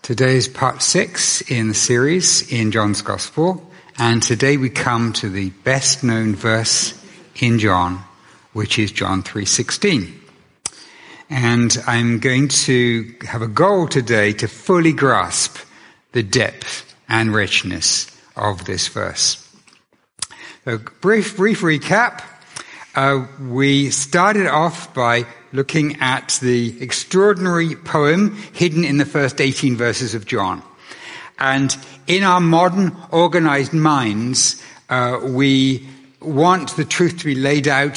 Today is part 6 in the series in John's Gospel, and today we come to the best known verse in John, which is John 3:16. And I'm going to have a goal today to fully grasp the depth and richness of this verse. So brief recap. We started off by looking at the extraordinary poem hidden in the first 18 verses of John. And in our modern organized minds, we want the truth to be laid out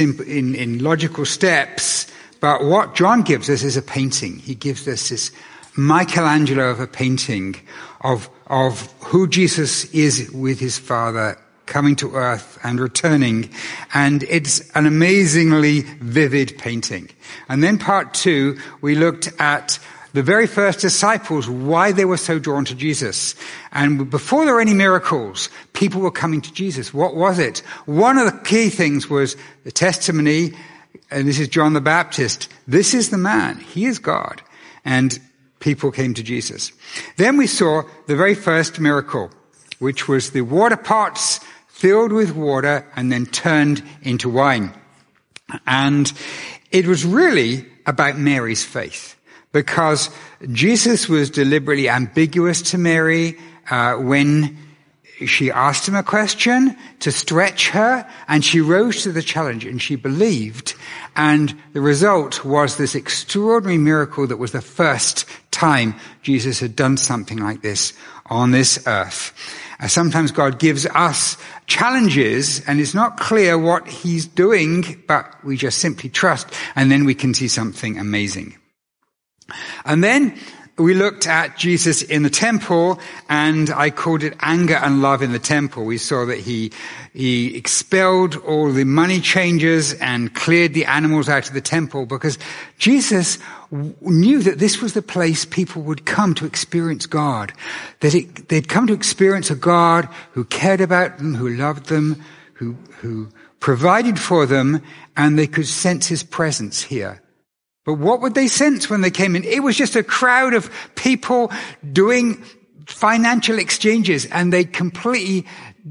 in logical steps. But what John gives us is a painting. He gives us this Michelangelo of a painting of who Jesus is with his Father, coming to earth and returning. And it's an amazingly vivid painting. And then part 2, we looked at the very first disciples, why they were so drawn to Jesus. And before there were any miracles, people were coming to Jesus. What was it? One of the key things was the testimony, and this is John the Baptist. This is the man. He is God. And people came to Jesus. Then we saw the very first miracle, which was the water pots filled with water and then turned into wine. And it was really about Mary's faith, because Jesus was deliberately ambiguous to Mary when she asked him a question to stretch her, and she rose to the challenge and she believed. And the result was this extraordinary miracle that was the first time Jesus had done something like this on this earth. Sometimes God gives us challenges and it's not clear what he's doing, but we just simply trust, and then we can see something amazing. And then we looked at Jesus in the temple, and I called it anger and love in the temple. We saw that he expelled all the money changers and cleared the animals out of the temple, because Jesus knew that this was the place people would come to experience God. They'd come to experience a God who cared about them, who loved them, who provided for them, and they could sense his presence here. But what would they sense when they came in? It was just a crowd of people doing financial exchanges, and they completely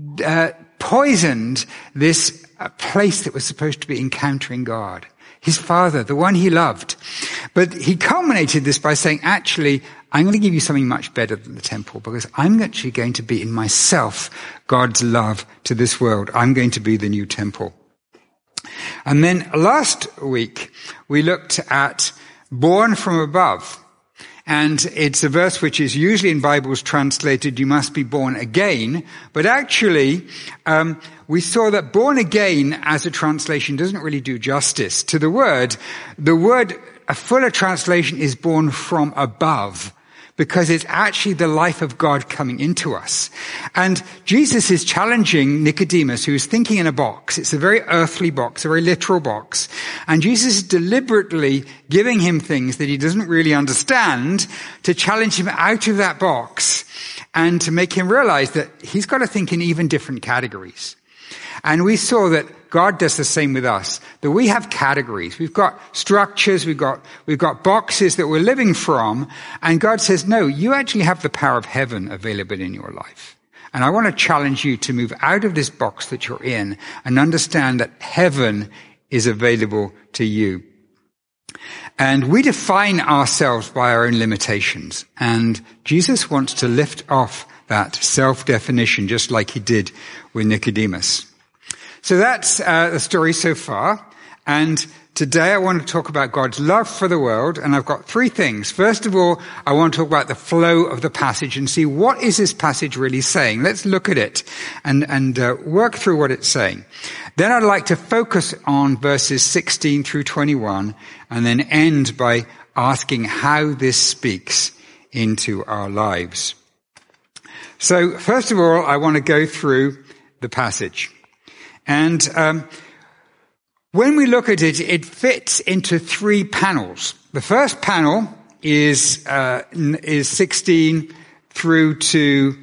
poisoned this place that was supposed to be encountering God, his Father, the one he loved. But he culminated this by saying, actually, I'm going to give you something much better than the temple, because I'm actually going to be in myself God's love to this world. I'm going to be the new temple. And then last week, we looked at born from above. And it's a verse which is usually in Bibles translated, you must be born again. But actually, we saw that born again as a translation doesn't really do justice to the word. The word, a fuller translation, is born from above, because it's actually the life of God coming into us. And Jesus is challenging Nicodemus, who's thinking in a box. It's a very earthly box, a very literal box. And Jesus is deliberately giving him things that he doesn't really understand to challenge him out of that box and to make him realize that he's got to think in even different categories. And we saw that God does the same with us, that we have categories. We've got structures, we've got boxes that we're living from, and God says, no, you actually have the power of heaven available in your life. And I want to challenge you to move out of this box that you're in and understand that heaven is available to you. And we define ourselves by our own limitations, and Jesus wants to lift off that self-definition just like he did with Nicodemus. So that's the story so far. And today I want to talk about God's love for the world. And I've got 3 things. First of all, I want to talk about the flow of the passage and see what is this passage really saying. Let's look at it and work through what it's saying. Then I'd like to focus on verses 16 through 21 and then end by asking how this speaks into our lives. So first of all, I want to go through the passage. And when we look at it, it fits into 3 panels. The first panel is 16 through to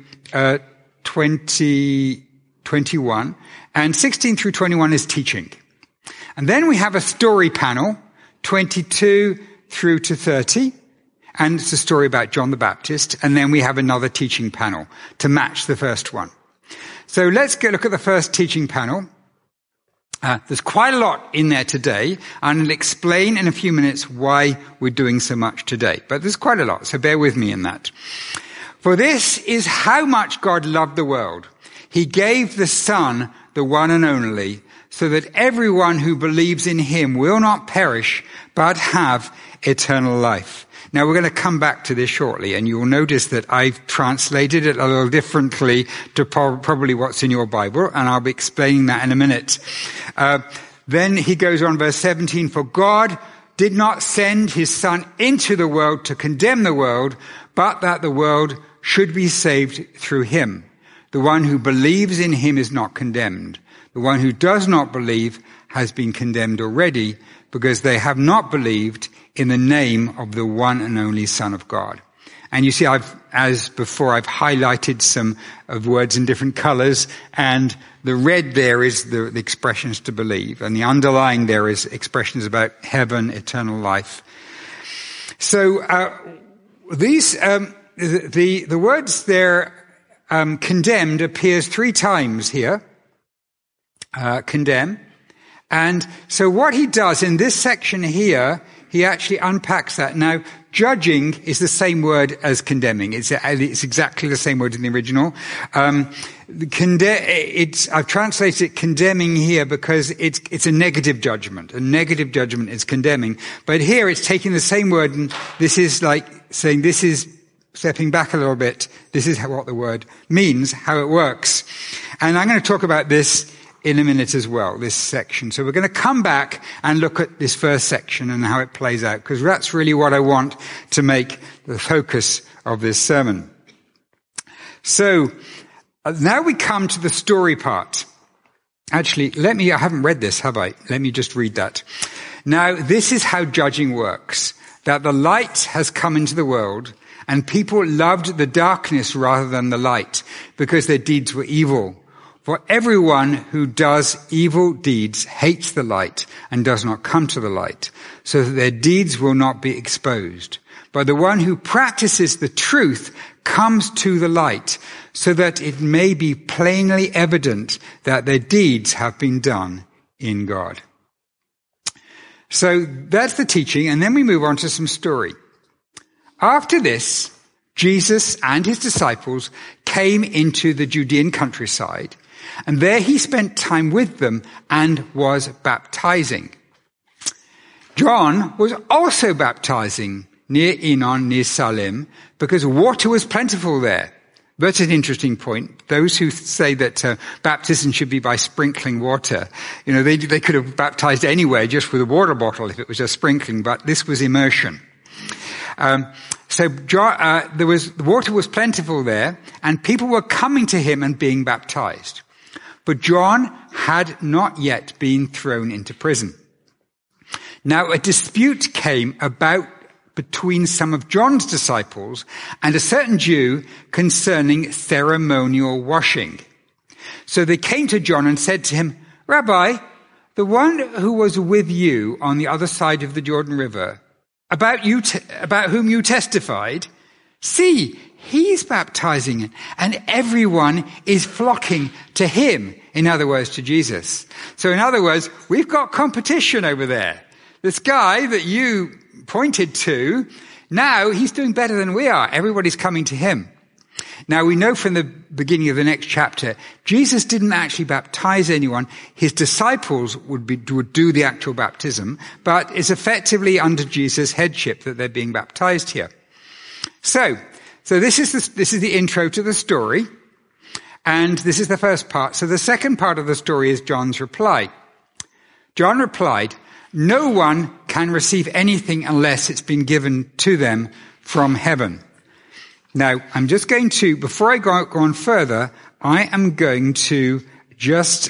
21, and 16 through 21 is teaching. And then we have a story panel, 22 through to 30, And it's a story about John the Baptist. And then we have another teaching panel to match the first one. So let's go look at the first teaching panel. There's quite a lot in there today, and I'll explain in a few minutes why we're doing so much today. But there's quite a lot, so bear with me in that. For this is how much God loved the world. He gave the Son, the one and only, so that everyone who believes in him will not perish, but have eternal life. Now, we're going to come back to this shortly, and you will notice that I've translated it a little differently to probably what's in your Bible, and I'll be explaining that in a minute. Then he goes on, verse 17, for God did not send his Son into the world to condemn the world, but that the world should be saved through him. The one who believes in him is not condemned. The one who does not believe has been condemned already, because they have not believed in the name of the one and only Son of God. And you see, as before, I've highlighted some of words in different colors, and the red there is the expressions to believe, and the underlying there is expressions about heaven, eternal life. So, the words there, condemned appears 3 times here. Condemn. And so what he does in this section here, he actually unpacks that. Now, judging is the same word as condemning. It's exactly the same word in the original. I've translated it condemning here because it's a negative judgment. A negative judgment is condemning. But here it's taking the same word, and this is like saying this is stepping back a little bit. This is what the word means, how it works. And I'm going to talk about this in a minute as well, this section. So we're going to come back and look at this first section and how it plays out, because that's really what I want to make the focus of this sermon. So now we come to the story part. Actually, I haven't read this, have I? Let me just read that. Now, this is how judging works, that the light has come into the world, and people loved the darkness rather than the light, because their deeds were evil. For everyone who does evil deeds hates the light and does not come to the light, so that their deeds will not be exposed. But the one who practices the truth comes to the light, so that it may be plainly evident that their deeds have been done in God. So that's the teaching, and then we move on to some story. After this, Jesus and his disciples came into the Judean countryside, and there he spent time with them and was baptizing. John was also baptizing near Enon, near Salim, because water was plentiful there. That's an interesting point. Those who say that baptism should be by sprinkling water, they could have baptized anywhere just with a water bottle if it was just sprinkling, but this was immersion. So the water was plentiful there, and people were coming to him and being baptized. But John had not yet been thrown into prison. Now a dispute came about between some of John's disciples and a certain Jew concerning ceremonial washing. So they came to John and said to him, Rabbi, the one who was with you on the other side of the Jordan River, about whom you testified, see, he's baptizing, and everyone is flocking to him. In other words, to Jesus. So in other words, we've got competition over there. This guy that you pointed to, now he's doing better than we are. Everybody's coming to him. Now we know from the beginning of the next chapter, Jesus didn't actually baptize anyone. His disciples would do the actual baptism, but it's effectively under Jesus' headship that they're being baptized here. So this is the intro to the story, and this is the first part. So the second part of the story is John's reply. John replied, no one can receive anything unless it's been given to them from heaven. Now, I'm just going to, before I go on further, I am going to just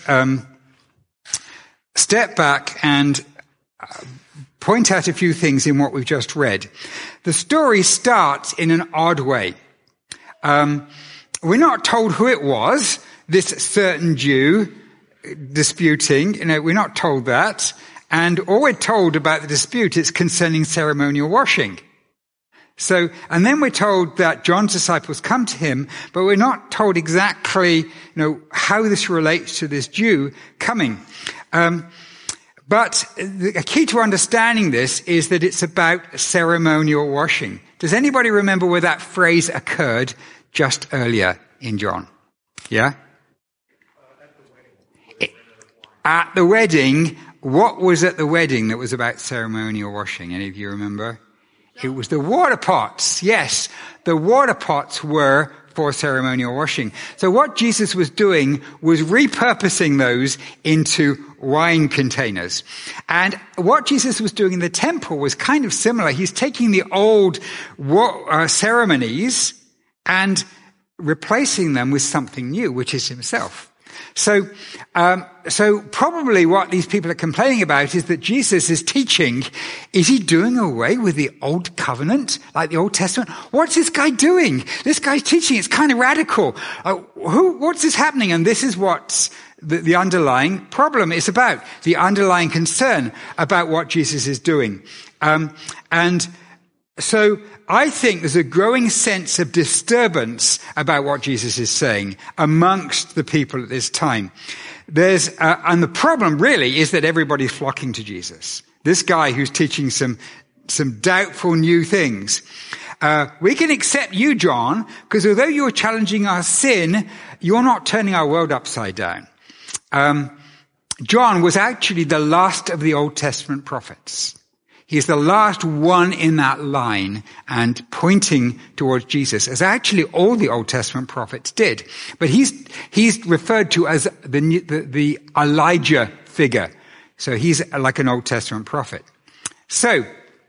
step back and point out a few things in what we've just read. The story starts in an odd way. We're not told who it was, this certain Jew disputing. We're not told that. And all we're told about the dispute is concerning ceremonial washing. So, and then we're told that John's disciples come to him, but we're not told exactly, how this relates to this Jew coming. But the key to understanding this is that it's about ceremonial washing. Does anybody remember where that phrase occurred just earlier in John? Yeah? At the wedding. What was at the wedding that was about ceremonial washing? Any of you remember? It was the water pots. Yes, the water pots were for ceremonial washing. So what Jesus was doing was repurposing those into wine containers. And what Jesus was doing in the temple was kind of similar. He's taking the old ceremonies and replacing them with something new, which is himself. So probably what these people are complaining about is that Jesus is teaching, is he doing away with the old covenant, like the Old Testament? What's this guy doing? This guy's teaching, it's kind of radical. What's this happening? And this is what the underlying problem is about, the underlying concern about what Jesus is doing. And so I think there's a growing sense of disturbance about what Jesus is saying amongst the people at this time. And the problem really is that everybody's flocking to Jesus. This guy who's teaching some doubtful new things. We can accept you, John, because although you're challenging our sin, you're not turning our world upside down. John was actually the last of the Old Testament prophets. He's the last one in that line and pointing towards Jesus, as actually all the Old Testament prophets did. But he's referred to as the Elijah figure. So he's like an Old Testament prophet. So,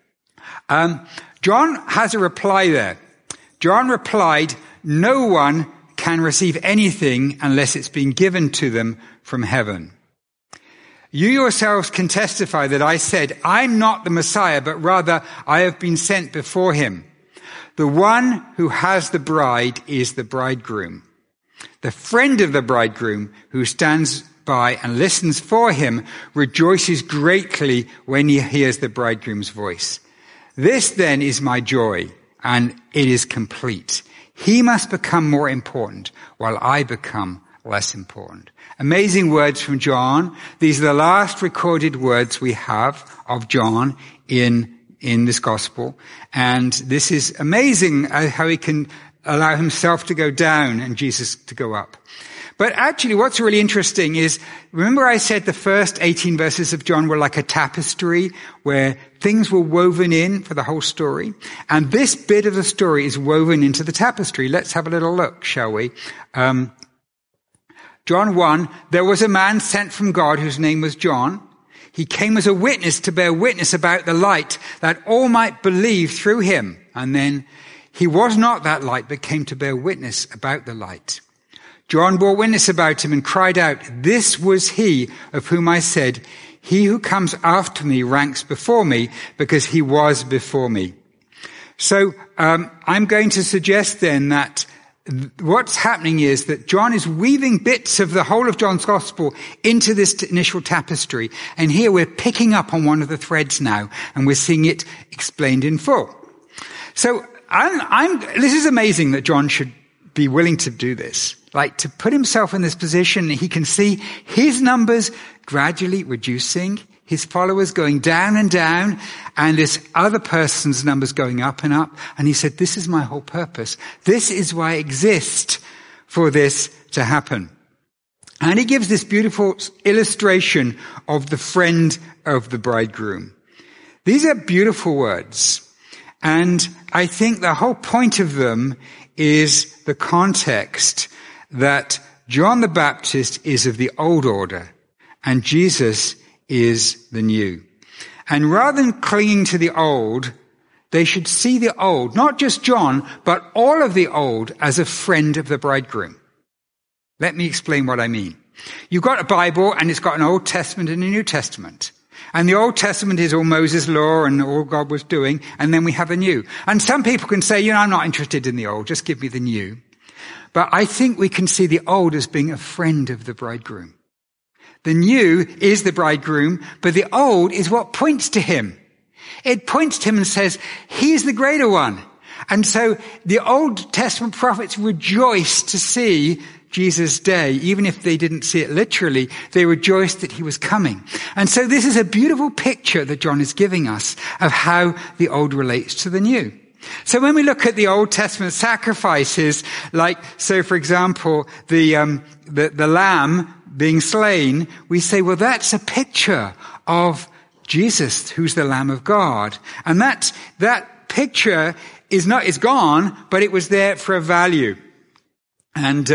John has a reply there. John replied, no one can receive anything unless it's been given to them from heaven. You yourselves can testify that I said, I'm not the Messiah, but rather I have been sent before him. The one who has the bride is the bridegroom. The friend of the bridegroom who stands by and listens for him rejoices greatly when he hears the bridegroom's voice. This then is my joy, and it is complete. He must become more important while I become less important. Amazing words from John. These are the last recorded words we have of John in this gospel. And this is amazing how he can allow himself to go down and Jesus to go up. But actually what's really interesting is, remember I said the first 18 verses of John were like a tapestry where things were woven in for the whole story. And this bit of the story is woven into the tapestry. Let's have a little look, shall we? John 1, there was a man sent from God whose name was John. He came as a witness to bear witness about the light, that all might believe through him. And then he was not that light, but came to bear witness about the light. John bore witness about him and cried out, this was he of whom I said, he who comes after me ranks before me, because he was before me. So I'm going to suggest then that what's happening is that John is weaving bits of the whole of John's gospel into this initial tapestry. And here we're picking up on one of the threads now, and we're seeing it explained in full. So this is amazing that John should be willing to do this. Like, to put himself in this position, he can see his numbers gradually reducing, his followers going down and down, and this other person's numbers going up and up. And he said, this is my whole purpose. This is why I exist, for this to happen. And he gives this beautiful illustration of the friend of the bridegroom. These are beautiful words. And I think the whole point of them is the context that John the Baptist is of the old order and Jesus is the new. And rather than clinging to the old, they should see the old, not just John, but all of the old, as a friend of the bridegroom. Let me explain what I mean. You've got a Bible and it's got an Old Testament and a New Testament. And the Old Testament is all Moses' law and all God was doing, and then we have the New. And some people can say, I'm not interested in the Old, just give me the New. But I think we can see the Old as being a friend of the bridegroom. The New is the bridegroom, but the Old is what points to him. It points to him and says, he's the greater one. And so the Old Testament prophets rejoiced to see Jesus' day. Even if they didn't see it literally, they rejoiced that he was coming. And so this is a beautiful picture that John is giving us of how the old relates to the new. So when we look at the Old Testament sacrifices, like, so for example, the lamb being slain, we say, well, that's a picture of Jesus, who's the Lamb of God. And that picture is gone, but it was there for a value. And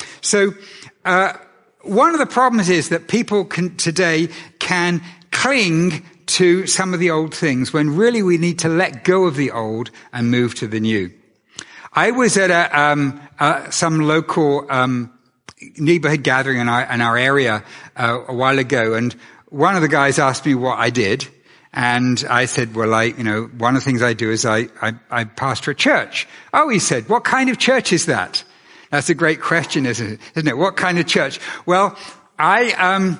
one of the problems is that people today can cling to some of the old things when really we need to let go of the old and move to the new. I was at some local neighborhood gathering in our area a while ago, and one of the guys asked me what I did. And I said, well, one of the things I do is I pastor a church. Oh, he said, what kind of church is that? That's a great question, isn't it? What kind of church? Well, I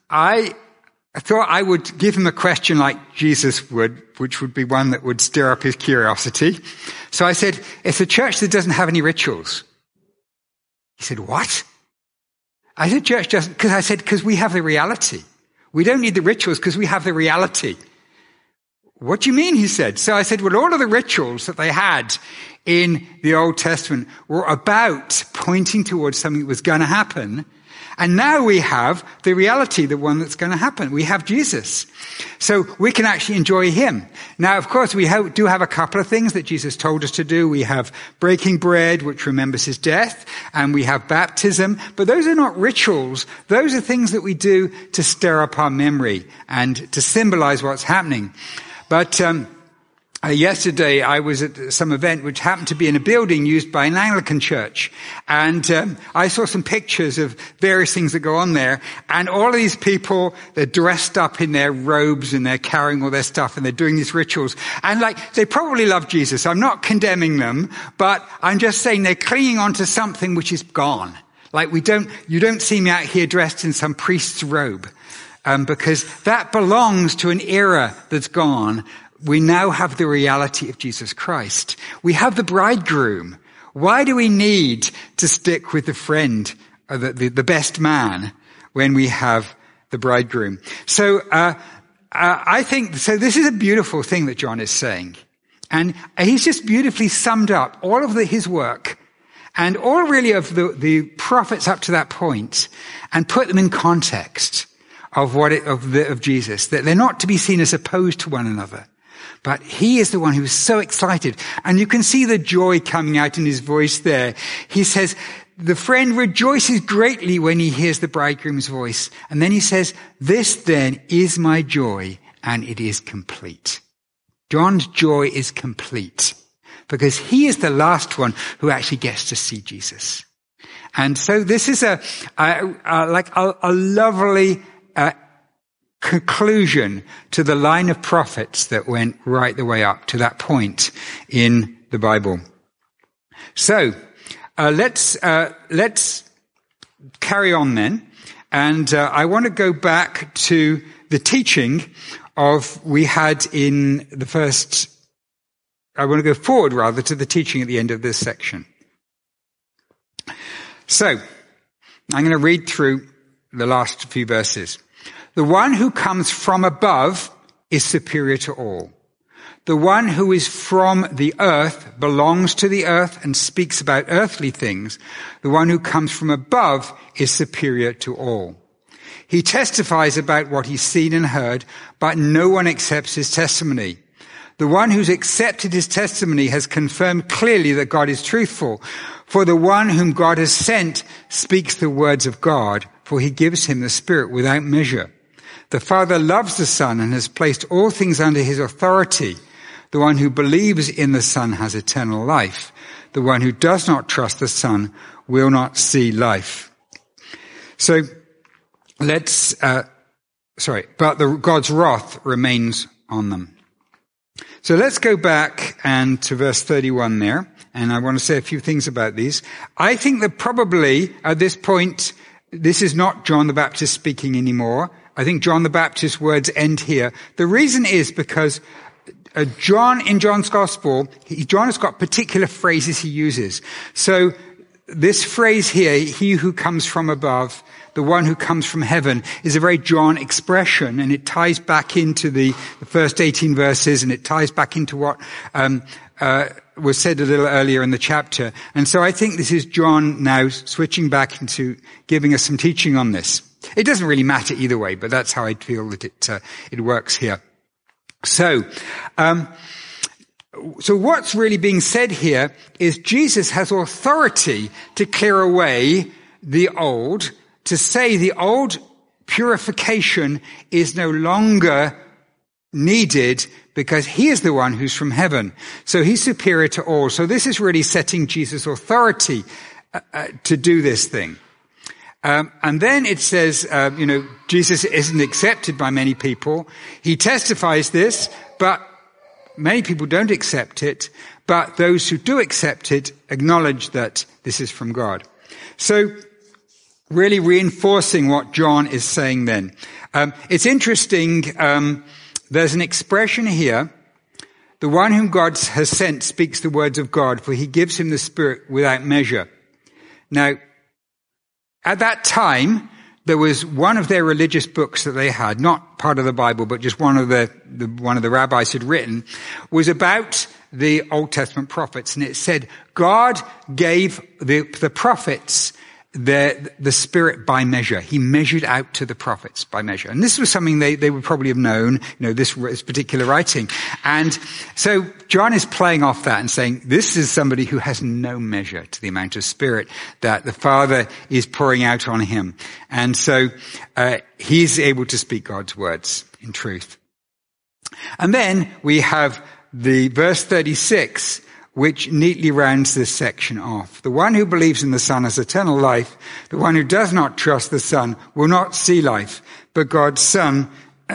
thought I would give him a question like Jesus would, which would be one that would stir up his curiosity. So I said, it's a church that doesn't have any rituals. He said, what? I said, church doesn't, because we have the reality. We don't need the rituals because we have the reality. What do you mean? He said. So I said, well, all of the rituals that they had in the Old Testament were about pointing towards something that was going to happen. And now we have the reality, the one that's going to happen. We have Jesus. So we can actually enjoy him. Now, of course, we do have a couple of things that Jesus told us to do. We have breaking bread, which remembers his death, and we have baptism. But those are not rituals. Those are things that we do to stir up our memory and to symbolize what's happening. But yesterday I was at some event which happened to be in a building used by an Anglican church. And I saw some pictures of various things that go on there. And all of these people, they're dressed up in their robes and they're carrying all their stuff and they're doing these rituals. And they probably love Jesus. I'm not condemning them, but I'm just saying they're clinging on to something which is gone. You don't see me out here dressed in some priest's robe. Because that belongs to an era that's gone. We now have the reality of Jesus Christ. We have the bridegroom. Why do we need to stick with the friend, the best man, when we have the bridegroom? So I think, so this is a beautiful thing that John is saying. And he's just beautifully summed up all of his work and all really of the prophets up to that point and put them in context of Jesus, that they're not to be seen as opposed to one another. But he is the one who is so excited. And you can see the joy coming out in his voice there. He says, the friend rejoices greatly when he hears the bridegroom's voice. And then he says, this then is my joy, and it is complete. John's joy is complete because he is the last one who actually gets to see Jesus. And so this is a lovely conclusion to the line of prophets that went right the way up to that point in the Bible. So let's carry on then, and I want to go back to the teaching we had in the first. I want to go forward rather to the teaching at the end of this section. So I'm going to read through the last few verses. The one who comes from above is superior to all. The one who is from the earth belongs to the earth and speaks about earthly things. The one who comes from above is superior to all. He testifies about what he's seen and heard, but no one accepts his testimony. The one who's accepted his testimony has confirmed clearly that God is truthful. For the one whom God has sent speaks the words of God, for he gives him the Spirit without measure. The Father loves the Son and has placed all things under his authority. The one who believes in the Son has eternal life. The one who does not trust the Son will not see life. So but God's wrath remains on them. So let's go back and to verse 31 there. And I want to say a few things about these. I think that probably at this point, this is not John the Baptist speaking anymore. I think John the Baptist's words end here. The reason is because John, in John's Gospel, John has got particular phrases he uses. So this phrase here, he who comes from above, the one who comes from heaven, is a very John expression, and it ties back into the first 18 verses, and it ties back into what was said a little earlier in the chapter. And so I think this is John now switching back into giving us some teaching on this. It doesn't really matter either way, but that's how I feel that it works here. So what's really being said here is Jesus has authority to clear away the old, to say the old purification is no longer needed because he is the one who's from heaven. So he's superior to all. So this is really setting Jesus' authority to do this thing. And then it says, Jesus isn't accepted by many people. He testifies this, but many people don't accept it. But those who do accept it acknowledge that this is from God. So really reinforcing what John is saying then. It's interesting, there's an expression here, the one whom God has sent speaks the words of God, for he gives him the Spirit without measure. Now, at that time, there was one of their religious books that they had, not part of the Bible, but just one of the rabbis had written, was about the Old Testament prophets. And it said, God gave the prophets the Spirit by measure. He measured out to the prophets by measure. And this was something they would probably have known, this particular writing. And so John is playing off that and saying, this is somebody who has no measure to the amount of Spirit that the Father is pouring out on him. And so he's able to speak God's words in truth. And then we have the verse 36, which neatly rounds this section off. The one who believes in the Son has eternal life. The one who does not trust the Son will not see life, but God's Son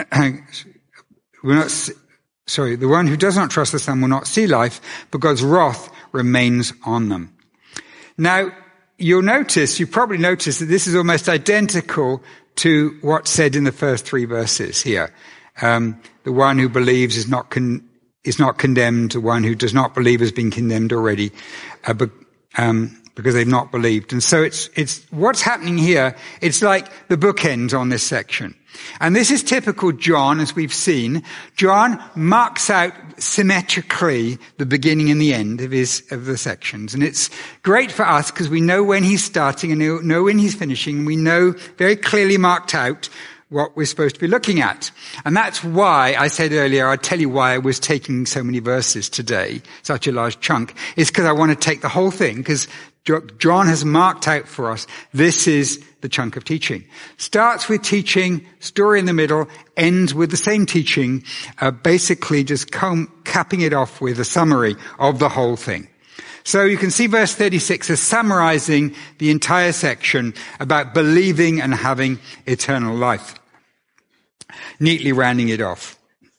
will not. The one who does not trust the Son will not see life, but God's wrath remains on them. Now, you probably notice that this is almost identical to what's said in the first 3 verses here. The one who believes is not condemned. The one who does not believe has been condemned already, because they've not believed. And so it's what's happening here. It's like the bookends on this section. And this is typical John, as we've seen. John marks out symmetrically the beginning and the end of the sections. And it's great for us because we know when he's starting and know when he's finishing. We know very clearly marked out what we're supposed to be looking at. And that's why I said earlier, I'd tell you why I was taking so many verses today, such a large chunk, is because I want to take the whole thing, because John has marked out for us, this is the chunk of teaching. Starts with teaching, story in the middle, ends with the same teaching, basically just capping it off with a summary of the whole thing. So you can see verse 36 as summarizing the entire section about believing and having eternal life, neatly rounding it off.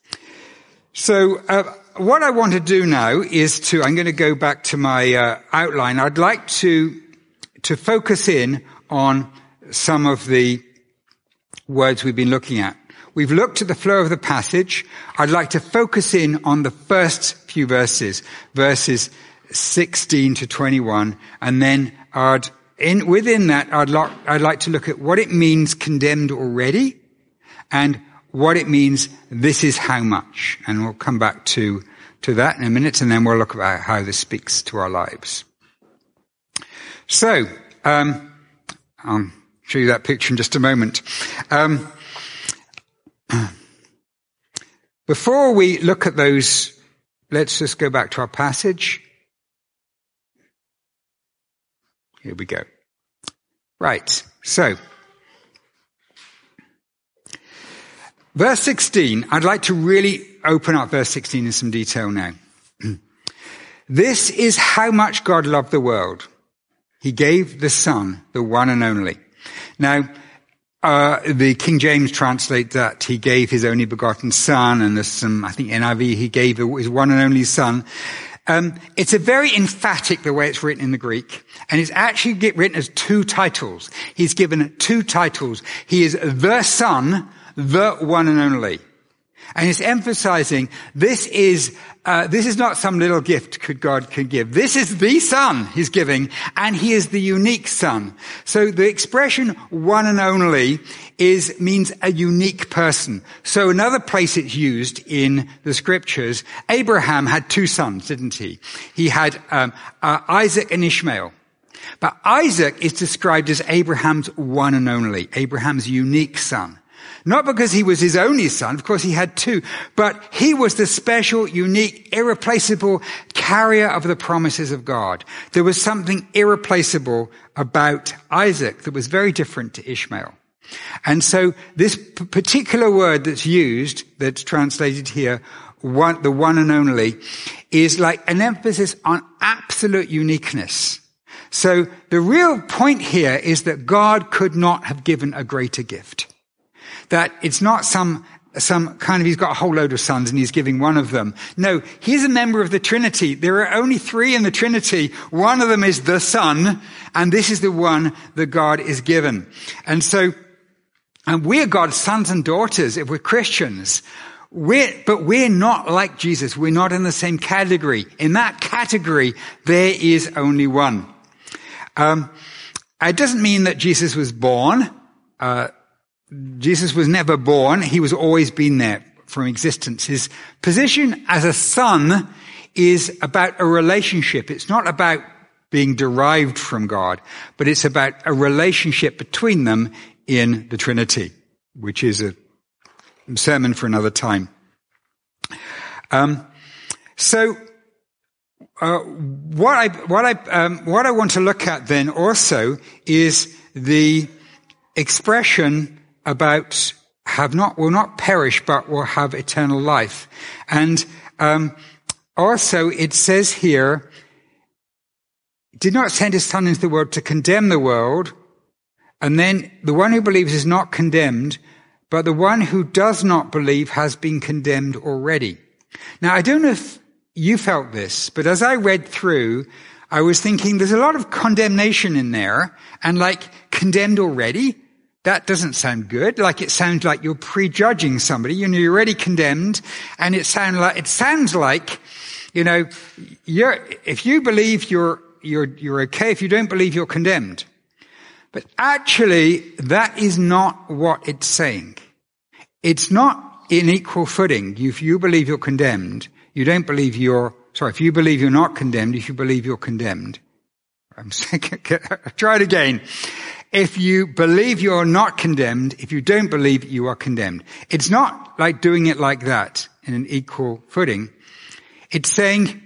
So what I want to do now is I'm going to go back to my outline. I'd like to focus in on some of the words we've been looking at. We've looked at the flow of the passage. I'd like to focus in on the first few verses 16 to 21, and then within that, I'd like to look at what it means condemned already, and what it means this is how much. And we'll come back to that in a minute, and then we'll look about how this speaks to our lives. So, I'll show you that picture in just a moment. Before we look at those, let's just go back to our passage. Here we go. Right, so verse 16, I'd like to really open up verse 16 in some detail now. This is how much God loved the world. He gave the Son, the one and only. Now, the King James translate that he gave his only begotten Son, and there's some, I think NIV, he gave his one and only Son. It's a very emphatic the way it's written in the Greek, and it's actually written as 2 titles. He's given 2 titles. He is the Son, the one and only. And it's emphasizing this is not some little gift God can give. This is the Son he's giving, and he is the unique Son. So the expression one and only means a unique person. So another place it's used in the scriptures, Abraham had two sons, didn't he? He had Isaac and Ishmael. But Isaac is described as Abraham's one and only, Abraham's unique son. Not because he was his only son, of course he had two, but he was the special, unique, irreplaceable carrier of the promises of God. There was something irreplaceable about Isaac that was very different to Ishmael. And so this particular word that's used, that's translated here, the one and only, is like an emphasis on absolute uniqueness. So the real point here is that God could not have given a greater gift. That it's not some kind of, he's got a whole load of sons and he's giving one of them. No, he's a member of the Trinity. There are only three in the Trinity. One of them is the Son, and this is the one that God is given. And so, and we're God's sons and daughters if we're Christians. But we're not like Jesus. We're not in the same category. In that category, there is only one. It doesn't mean that Jesus was born. Jesus was never born. He was always been there from existence. His position as a son is about a relationship. It's not about being derived from God, but it's about a relationship between them in the Trinity, which is a sermon for another time. What I want to look at then also is the expression about will not perish, but will have eternal life. And also it says here, did not send his Son into the world to condemn the world, and then the one who believes is not condemned, but the one who does not believe has been condemned already. Now, I don't know if you felt this, but as I read through, I was thinking there's a lot of condemnation in there, and like condemned already. That doesn't sound good. Like it sounds like you're prejudging somebody. You're already condemned, and it sounds like, if you believe you're okay. If you don't believe, you're condemned. But actually, that is not what it's saying. It's not in equal footing. If you believe you're condemned, you don't believe if you believe you're not condemned, if you believe you're condemned. Try it again. If you believe you're not condemned, if you don't believe, you are condemned. It's not like doing it like that in an equal footing. It's saying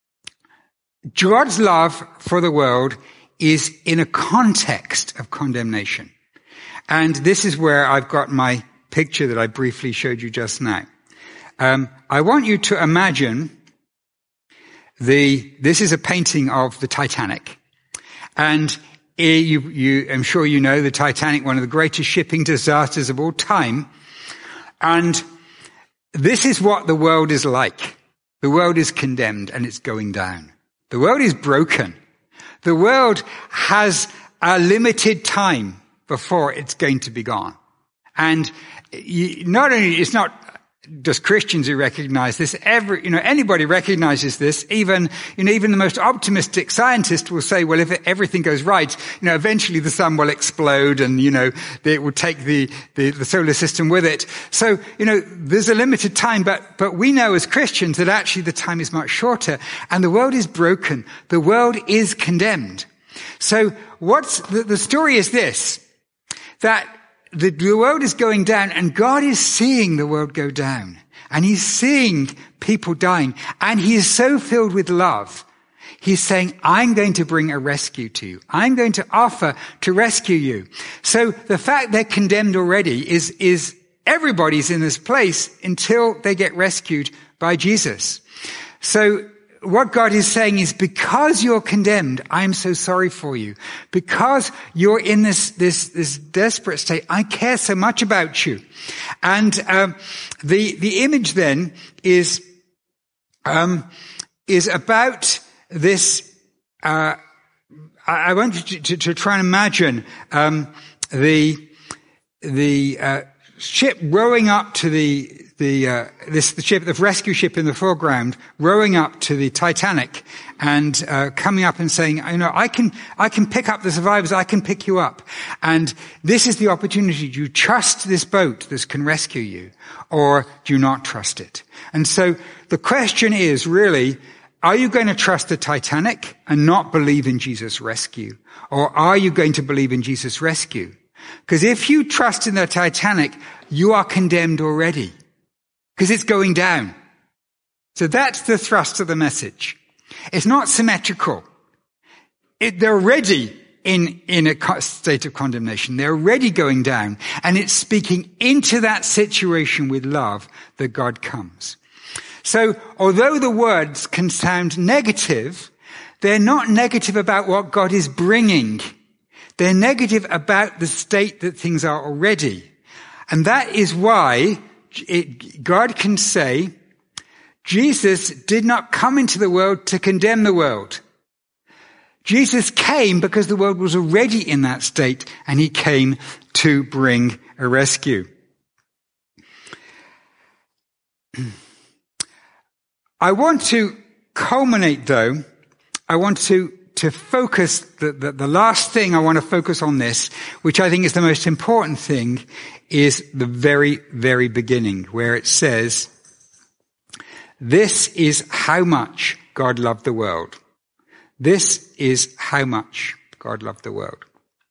God's love for the world is in a context of condemnation. And this is where I've got my picture that I briefly showed you just now. I want you to imagine this is a painting of the Titanic. And I'm sure you know the Titanic, one of the greatest shipping disasters of all time. And this is what the world is like. The world is condemned and it's going down. The world is broken. The world has a limited time before it's going to be gone. And not only, it's not just Christians who recognize this, anybody recognizes this. Even the most optimistic scientist will say, well, if everything goes right, eventually the sun will explode and, it will take the solar system with it. So, there's a limited time, but we know as Christians that actually the time is much shorter and the world is broken. The world is condemned. So the story is this, that the world is going down and God is seeing the world go down and he's seeing people dying and he is so filled with love. He's saying, I'm going to bring a rescue to you. I'm going to offer to rescue you. So the fact they're condemned already is everybody's in this place until they get rescued by Jesus. So what God is saying is, because you're condemned, I'm so sorry for you. Because you're in this desperate state, I care so much about you. And the image then is about this. I want you to try and imagine ship rowing up to the rescue ship in the foreground, rowing up to the Titanic and coming up and saying, I can pick up the survivors, I can pick you up. And this is the opportunity. Do you trust this boat that can rescue you, or do you not trust it? And so the question is really, are you going to trust the Titanic and not believe in Jesus' rescue? Or are you going to believe in Jesus' rescue? Because if you trust in the Titanic, you are condemned already. Because it's going down. So that's the thrust of the message. It's not symmetrical. They're already in a state of condemnation. They're already going down. And it's speaking into that situation with love that God comes. So although the words can sound negative, they're not negative about what God is bringing. They're negative about the state that things are already. And that is why God can say, Jesus did not come into the world to condemn the world. Jesus came because the world was already in that state, and he came to bring a rescue. I want to culminate, though. I want to focus, the last thing I want to focus on this, which I think is the most important thing, is the very, very beginning, where it says, this is how much God loved the world. This is how much God loved the world.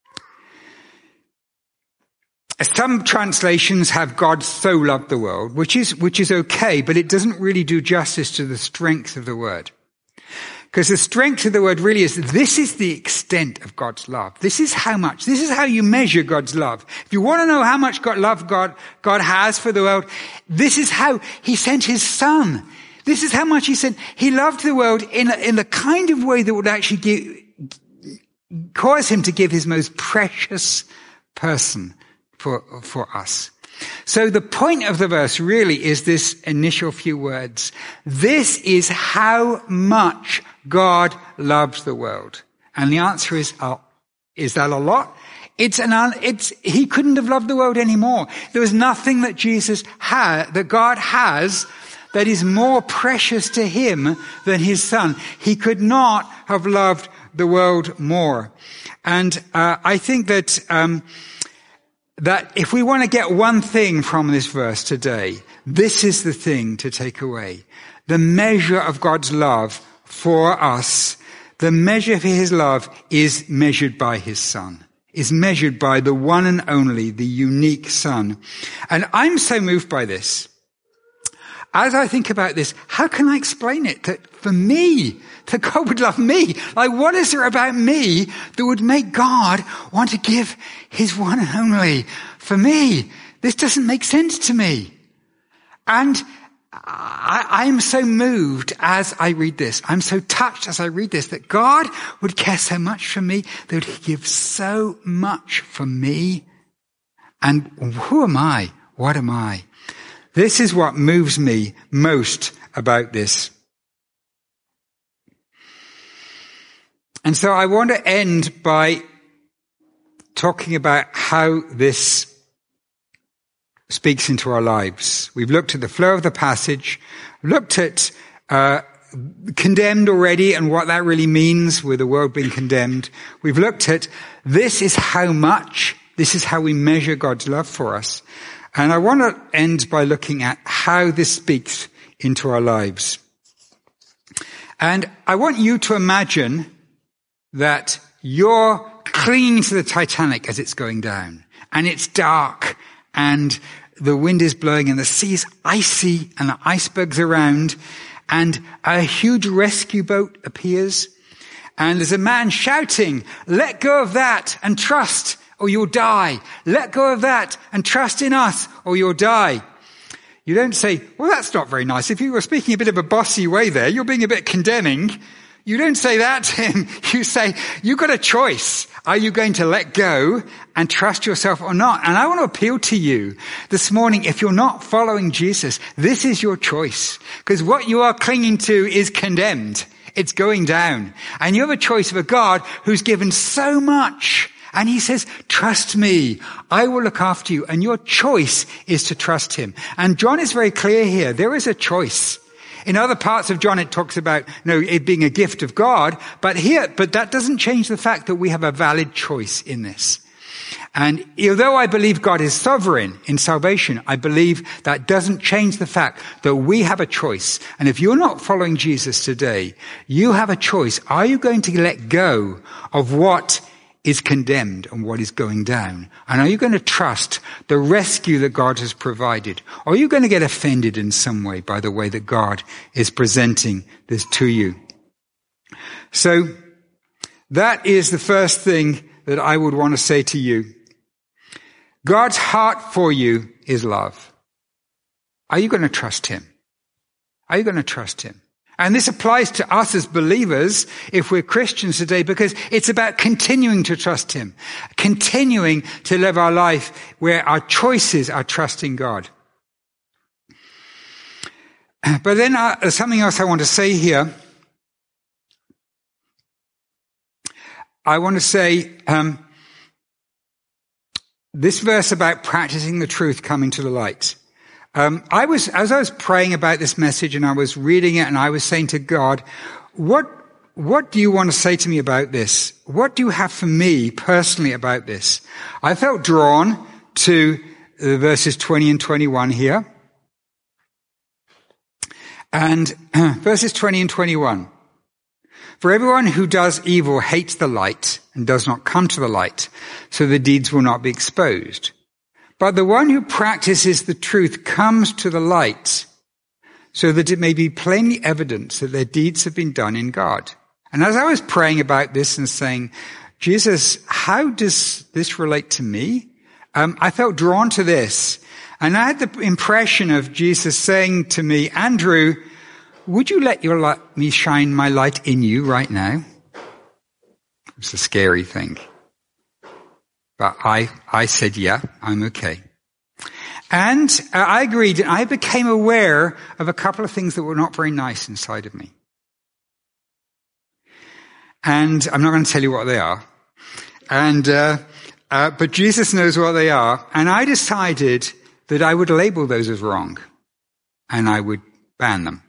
Some translations have God so loved the world, which is okay, but it doesn't really do justice to the strength of the word. Because the strength of the word really is, this is the extent of God's love. This is how much. This is how you measure God's love. If you want to know how much God has for the world, this is how he sent his son. This is how much he sent. He loved the world in the kind of way that would actually cause him to give his most precious person for us. So the point of the verse really is this initial few words. This is how much God loves the world. And the answer is that a lot? He couldn't have loved the world anymore. There was nothing that that God has that is more precious to him than his son. He could not have loved the world more. And I think that if we want to get one thing from this verse today, this is the thing to take away. The measure of God's love for us, the measure for his love is measured by his son, is measured by the one and only, the unique son. And I'm so moved by this. As I think about this, how can I explain it? That for me, that God would love me. Like, what is there about me that would make God want to give his one and only for me? This doesn't make sense to me. And I'm so moved as I read this. I'm so touched as I read this that God would care so much for me, that he gives so much for me. And who am I? What am I? This is what moves me most about this. And so I want to end by talking about how this speaks into our lives. We've looked at the flow of the passage, looked at condemned already and what that really means with the world being condemned. We've looked at this is how much, this is how we measure God's love for us. And I want to end by looking at how this speaks into our lives. And I want you to imagine that you're clinging to the Titanic as it's going down. And it's dark, and the wind is blowing, and the sea is icy, and the icebergs around, and a huge rescue boat appears. And there's a man shouting, "Let go of that and trust, or you'll die. Let go of that and trust in us, or you'll die." You don't say, "Well, that's not very nice. If you were speaking a bit of a bossy way there, you're being a bit condemning." You don't say that to him. You say, you've got a choice. Are you going to let go and trust yourself or not? And I want to appeal to you this morning, if you're not following Jesus, this is your choice. Because what you are clinging to is condemned. It's going down. And you have a choice of a God who's given so much And he says, trust me, I will look after you. And your choice is to trust him. And John is very clear here. There is a choice. In other parts of John, it talks about, it being a gift of God. But that doesn't change the fact that we have a valid choice in this. And although I believe God is sovereign in salvation, I believe that doesn't change the fact that we have a choice. And if you're not following Jesus today, you have a choice. Are you going to let go of what is condemned and what is going down? And are you going to trust the rescue that God has provided? Or are you going to get offended in some way by the way that God is presenting this to you? So that is the first thing that I would want to say to you. God's heart for you is love. Are you going to trust him? Are you going to trust him? And this applies to us as believers, if we're Christians today, because it's about continuing to trust him, continuing to live our life where our choices are trusting God. But then there's something else I want to say here. I want to say this verse about practicing the truth coming to the light. As I was praying about this message and I was reading it and I was saying to God, what do you want to say to me about this? What do you have for me personally about this? I felt drawn to verses 20 and 21 here. And verses 20 and 21. For everyone who does evil hates the light and does not come to the light, so the deeds will not be exposed. But the one who practices the truth comes to the light, so that it may be plainly evident that their deeds have been done in God. And as I was praying about this and saying, Jesus, how does this relate to me? I felt drawn to this. And I had the impression of Jesus saying to me, Andrew, would you let me shine my light in you right now? It's a scary thing. But I said, yeah, I'm okay. And I agreed, and I became aware of a couple of things that were not very nice inside of me. And I'm not going to tell you what they are. And but Jesus knows what they are. And I decided that I would label those as wrong. And I would ban them.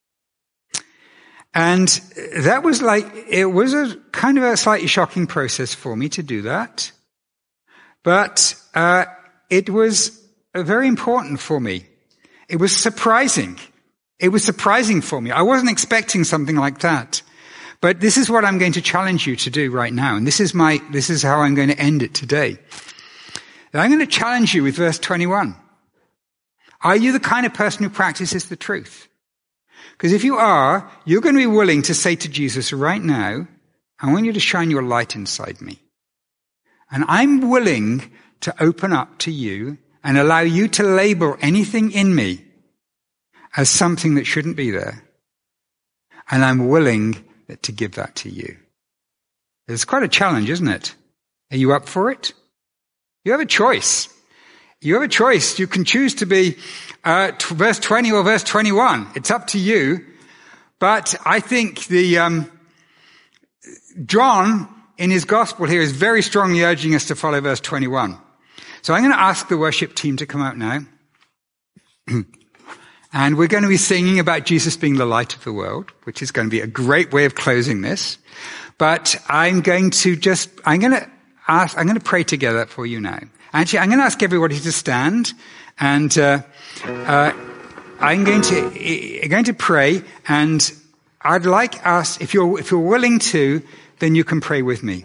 And that was it was a kind of a slightly shocking process for me to do that. But it was very important for me. It was surprising. It was surprising for me. I wasn't expecting something like that. But this is what I'm going to challenge you to do right now. And this is how I'm going to end it today. I'm going to challenge you with verse 21. Are you the kind of person who practices the truth? Because if you are, you're going to be willing to say to Jesus right now, I want you to shine your light inside me. And I'm willing to open up to you and allow you to label anything in me as something that shouldn't be there. And I'm willing to give that to you. It's quite a challenge, isn't it? Are you up for it? You have a choice. You have a choice. You can choose to be verse 20 or verse 21. It's up to you. But I think John, in his gospel here, is very strongly urging us to follow verse 21. So I'm going to ask the worship team to come out now. And we're going to be singing about Jesus being the light of the world, which is going to be a great way of closing this. But I'm going to pray together for you now. Actually, I'm going to ask everybody to stand, and I'm going to pray, and I'd like us, if you're willing to, then you can pray with me.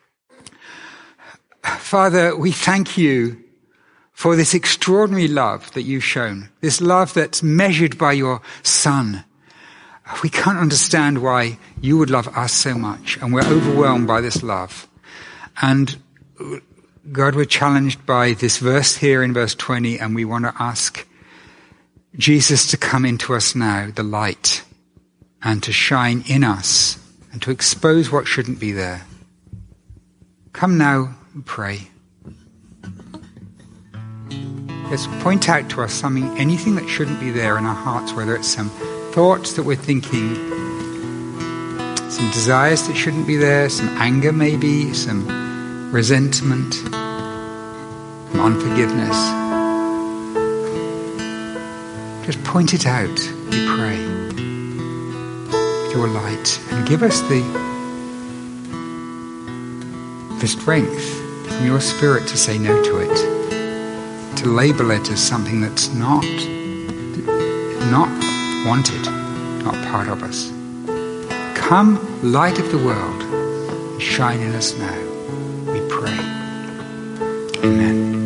Father, we thank you for this extraordinary love that you've shown, this love that's measured by your Son. We can't understand why you would love us so much, and we're overwhelmed by this love. And God, we're challenged by this verse here in verse 20, and we want to ask Jesus to come into us now, the light, and to shine in us, and to expose what shouldn't be there. Come now and pray. Let's point out to us anything that shouldn't be there in our hearts, whether it's some thoughts that we're thinking, some desires that shouldn't be there, some anger maybe, some resentment, unforgiveness. Just point it out, we pray, with your light, and give us the strength from your Spirit to say no to it, to label it as something that's not wanted, not part of us. Come, light of the world, and shine in us now, we pray. Amen.